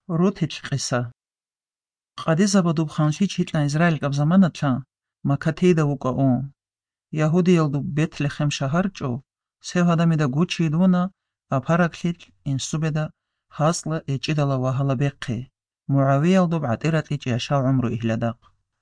Рутич қиса. Қадиза бадуб ханши читла Израиль каб заманатла макатейда вука. Яхуди ялдуб Бетлехем шаҳарчо сев адамида гучи дуна апараклит инсубеда хасла эчидала ваҳала беққи. Муави ялдуб атиратлич яша умру ихладақ.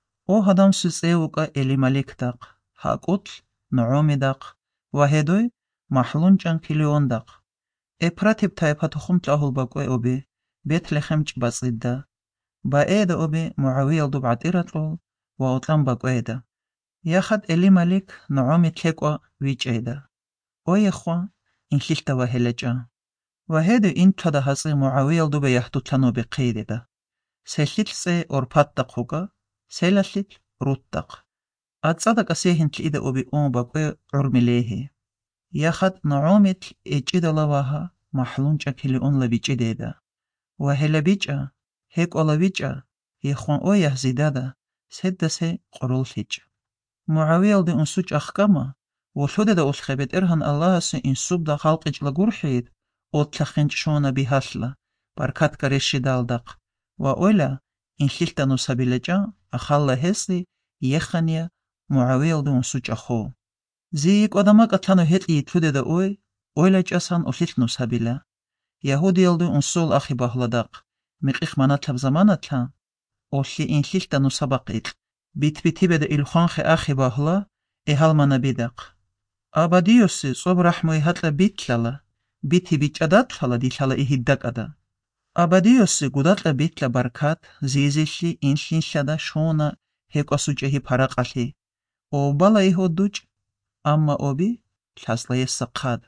О адам сусеука Элималиктақ. Хакутл Нуумидақ. Ваҳедой маҳлунчан килиондақ. Эпратиб тайпатухум тлахул бакой оби Бетлехем чбасидда. Баэда оби Муави ялдуб атиратлул ва утлам бакойда. Яхад Элималик Нууми тлеква вичейда. Оехва инхилта вахелеча. Ваҳеду интлада хаси Муави ялдуб яхтутлану беқидеда. Селлитсе орпаттақ хуга, селаллит руттақ. Ацадак асехинтл ида оби бакой урмилехи. Яхад Нуумит эчидала ваха маҳлунча килион лабичидеда. Ваҳела бича, хек ола бича, ехван яхзидада, седдасе қурулхич. Муави ялди унсуч ахкама, وشوددا أولخبت إرهن الله سو إنسوب دا خلق إجلا جرحيد أولتخنج شونا بهالله بركات كريشي دالدق وأولا إن خلتا نسابيلجا أخالله هسي يخانيا معاويل دون سوچ أخو زيك ودماغ أتلانو هتلي يتلوددا أولا جاسان أولت نسابيلا يهودي يلدو أنسول أخي بهلدق مقيخ مناتلب زمانتلا أولي إن خلتا نسابقيت بيت بدا إلخانخ أخي بهلا إهال منابيدق أباديوسي صوب رحمي هتلا بيتللا بيتي بيتشاداتلا ديتلا إهدك أدا أباديوسي قداتلا بيتلا بركات زيزيشي إنشين شدا شونا هيكو سوجهي پاراقالي أو بالا إهودوج أما أوبي تلاسلا يساقاد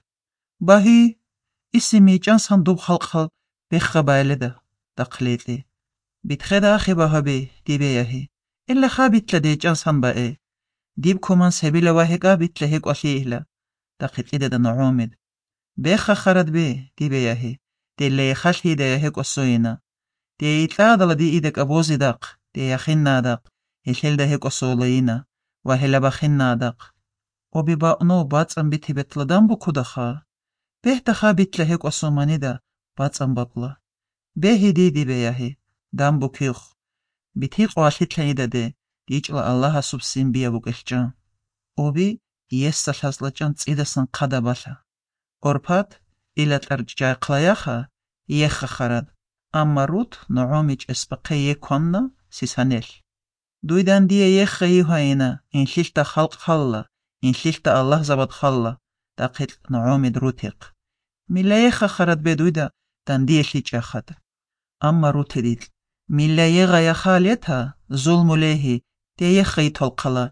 باهي اسمي جانسان دوب خلق بيخا بايلدا دقليتلي بيتخدا أخي باهبي ديبياهي إلا خابيتلا دي جانسان باي ديب كومان سبيلا واهيكا بيتلا هيك أخيهلا دقيت إيدا دا نعومد بيخا خرد بي ديبياهي دي اللي يخاش هيدا هيك أسوينا دي يتلادل دي إيدك أبوزي داق دي يخينا داق يشيل دا هيك أسولينا وهلا بخينا داق وبيباقنو باتسان بيتي بيتلا دامبو كودخا بيهتخا بيتلا هيك أسوماني دا باتسان بابلا بيهي دي ديبياهي دامبو كيوخ بيتيق واشيتلا إيدا دي ديجلا الله سبسين بيا بوكشجان أوبي يسا شازلجان تسيدسان قدا بالا أوربات إلا ترجع قلاياخا يخا خرد أما روت نعوميج اسبقي يكونا سيسانيل دويدان دي يخا يهاينا إن شلتا خلق خلا إن شلتا الله زبط خلا داقيت نعوميد روتيق ملا يخا خرد بدويدا دان دي شليج أخد أما روت ديل ملا يغا يخاليتها ظلم ليهي دي يخي تلقلا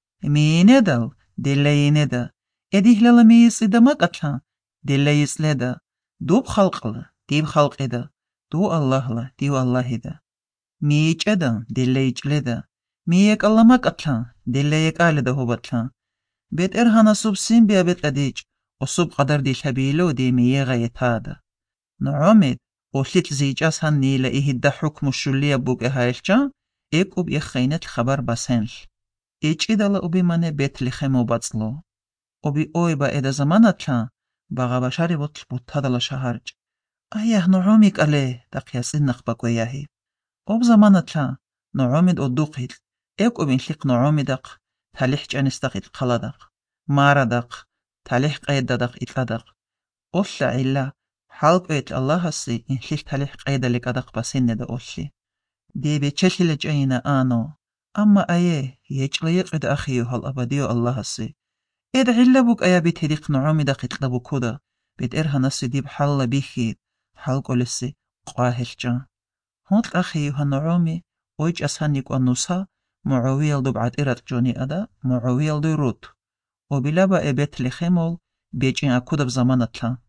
ميندل دي يندا اديه للا ميس دا مقتلا دي يسلدا دوب خلقلا ديب خلق ادا دو الله لا ديو الله دا ميج ادا دي يجلدا ميك الله مقتلا دي يقال دا هوبتلا بيت ارهانا سبسين بيا بيت اديج وصب قدر دي شبيلو دي ميغا يتادا نعومد وشلت زيجاس هني لإيه دا حكم الشلية بوك هايلجا إيك أوب يخينت الخبر بسنش إيش إدالا أوبي ماني بيت لخيمو باتسلو أوبي أوي با إدا زمانتلا باغا بشاري بطل بطادلا شهرج أيه نعوميك أليه داقياس إنخ باكوياهي أوب زمانتلا نعومد أدوقيل إيك أوبي نشيق نعومدق تاليح جانستاق إتقالدق ماردق تاليح قيددق إتلادق أولا علا حالق إيت الله هسي إنشيق تاليح قيدلك أدق بسن دا أوشي دي بيتشلل جاينا آنو أما أيه يجليق إد أخيه الأبديو الله هسي إد علبوك أيا بيتهديق نعومي داقيت لبوكودا بيت إرها نسي ديب حال بيخيد حالقو لسي قواهل جان هونت أخيه النعومي ويج أسهنيك ونوسا معويل دو بعد إرات جوني أدا معويل دو روت وبلابا إبيت لخيمول بيجين أكودا بزمانتلا